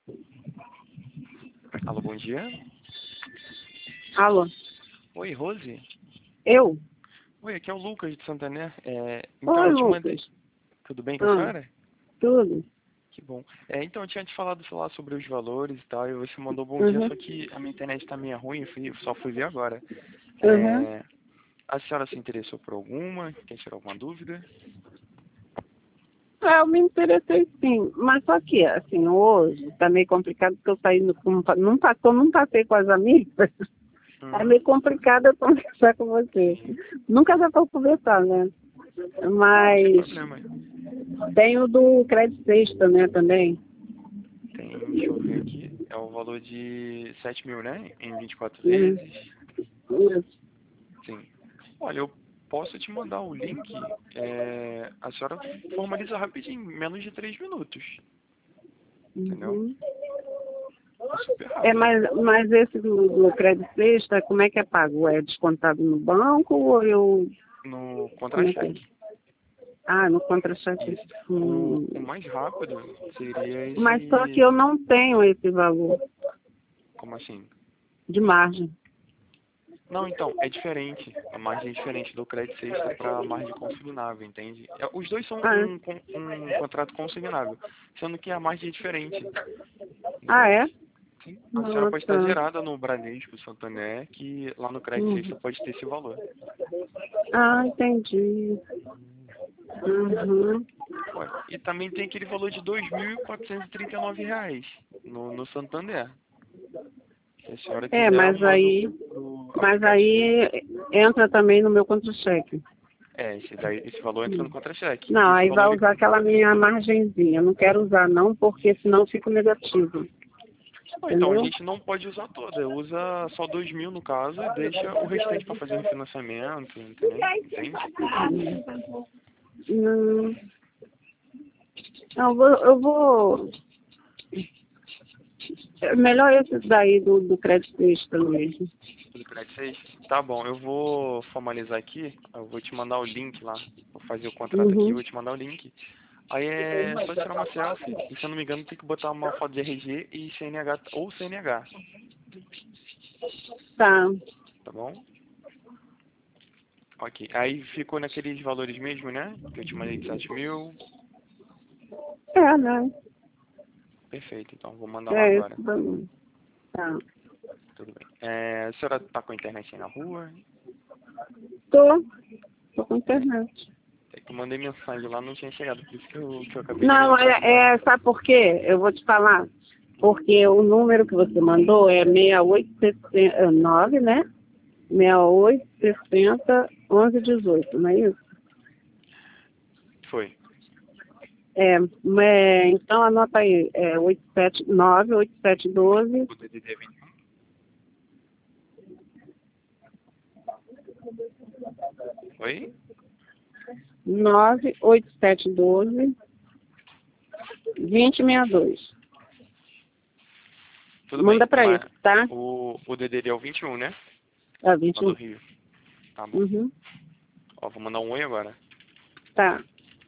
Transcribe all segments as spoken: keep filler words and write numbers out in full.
Alô, bom dia. Alô? Oi, Rose? Eu? Oi, aqui é o Lucas de Santander. É, então, Oi, eu te mandei... Lucas. Tudo bem com a Ah, senhora? tudo? Que bom. É, então, eu tinha te falado falar sobre os valores e tal, e você mandou bom dia, Uhum. só que a minha internet tá meio ruim, eu fui- só fui ver agora. Uhum. É, a senhora se interessou por alguma? Quer tirar alguma dúvida? É, eu me interessei sim, mas só que, assim, hoje tá meio complicado porque eu saí, no, como pa- não passou, não passei com as amigas, é Uhum. meio complicado eu conversar com você. Sim, Nunca já vou conversar, né? não, sem Mas problema. tem o do crédito sexta, né, também. Tem, deixa eu ver aqui, é o valor de sete mil, né? Em vinte e quatro Uhum. vezes. Isso. Sim. Olha, eu posso te mandar o link. É, a senhora formaliza rapidinho, em menos de três minutos. Entendeu? Uhum. É super É, rápido. mas, mas esse do, do crédito sexta, como é que é pago? É descontado no banco ou eu... No Como é que é? contra-cheque. Ah, no contra-cheque. Isso. O, Hum. o mais rápido seria Mas só que eu esse. não tenho esse valor Como assim? de margem. Não, então, é diferente. A margem é diferente do crédito sexta para a margem consignável, entende? É, os dois são Ah, é? um, con- um contrato consignável, sendo que a margem é diferente, Ah, é? entende? Sim. A senhora pode estar Nossa. zerada no Bradesco, Santander, que lá no crédito Uhum. sexta pode ter esse valor. Ah, entendi. Uhum. Ué, e também tem aquele valor de dois mil quatrocentos e e trinta e nove reais no, no Santander. Se a senhora É, quiser, eu mas mando aí, pro mas aplicativo. aí entra também no meu contra-cheque. É, esse, daí, esse valor entra no Hum. contra-cheque. Não, Esse aí vai valor, usar aquela minha margenzinha. Eu não quero usar não, porque senão eu fico negativo. ou então, a Entendeu? gente não pode usar toda. Usa só dois mil no caso e deixa o restante para fazer refinanciamento, entendeu? Entende? Hum. Não, eu vou, eu vou. É melhor esse daí do, do crédito extra mesmo. Do crédito seis? Tá bom, eu vou formalizar aqui. Eu vou te mandar o link lá. Vou fazer o contrato aqui, Uhum. vou te mandar o link. Aí é só tirar uma selfie. E se eu não me engano, tem que botar uma foto de R G e C N H ou C N H, Tá. tá bom? Ok. Aí ficou naqueles valores mesmo, né? Que eu te mandei de sete mil. É, né? Perfeito, então vou mandar lá É agora. isso pra mim. Tá. Tudo bem. É, a senhora tá com a internet aí na rua? Tô. Tô com É, internet. é que eu mandei mensagem lá, não tinha chegado, por isso que eu, que eu acabei de Não, verificar agora. é, é. Sabe por quê? Eu vou te falar. Porque o número que você mandou é seis oito sessenta, nove, né? seis oito sessenta onze dezoito, não é isso? Foi. É, é, então anota aí, é oito sete nove, oito sete um dois, O D D D é vinte e um? Oi? nove oito sete um dois, dois zero seis dois. Tudo bem, Manda pra mas isso, tá? o, o D D D é o vinte e um, né? É Lá do vinte e um. Rio. Tá bom. Uhum. Ó, vou mandar um oi agora. Tá.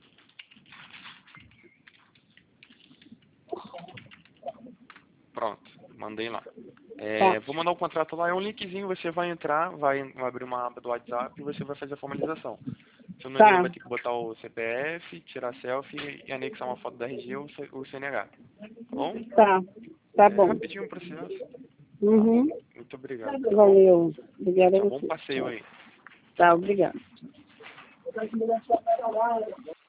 Pronto, mandei lá. Tá. É, vou mandar o contrato lá, é um linkzinho, você vai entrar, vai, vai abrir uma aba do WhatsApp e você vai fazer a formalização. Se eu não me engano, Tá. vai ter que botar o C P F, tirar selfie e anexar uma foto da R G ou C- o C N H. Tá bom? Tá. Tá É bom. rapidinho o processo. Tá bom. Uhum. Muito obrigado, tá bom? Valeu. Obrigada a Tchau, bom você. passeio aí. Tá, Tchau. obrigada.